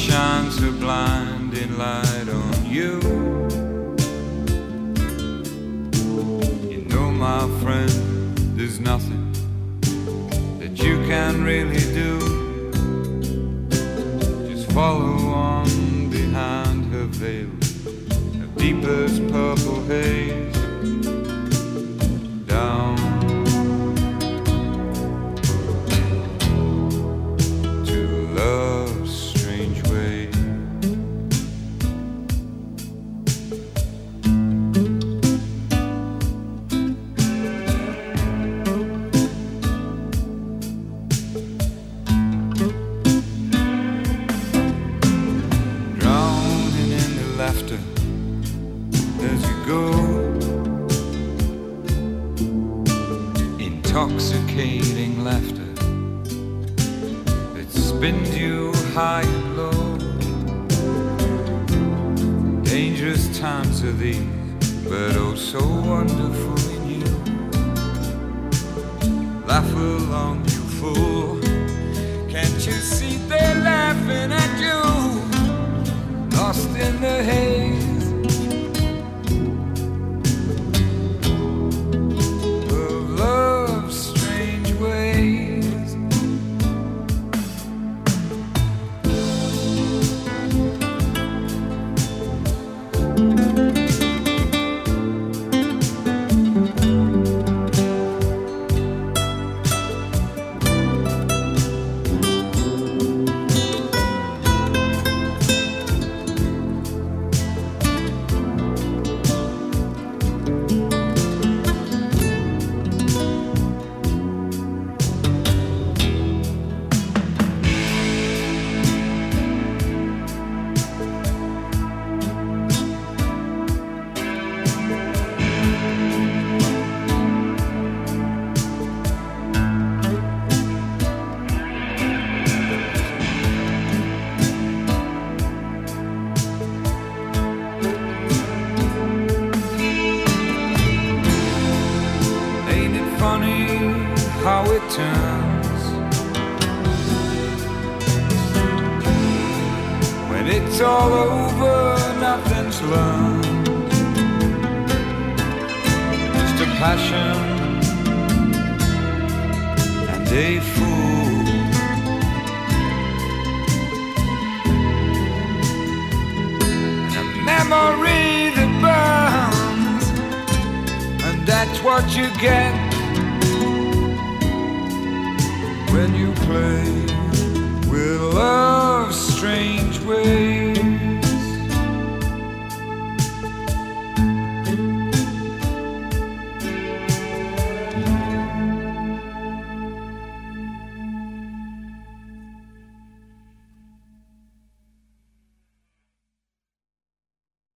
shines her blinding light on you. You know, my friend, there's nothing that you can really do. Just follow on behind her veil of deepest purple haze, down to love's strange way. Drowning in the laughter as you go, intoxicating laughter that spins you high and low. Dangerous times are these, but oh so wonderful in you. Laugh along, you fool. Can't you see they're laughing at you? Lost in the haze of love's strange ways. Ain't it funny how it turns when it's all over, nothing's learned. Just a passion and a fool, and a memory that burns, and that's what you get when you play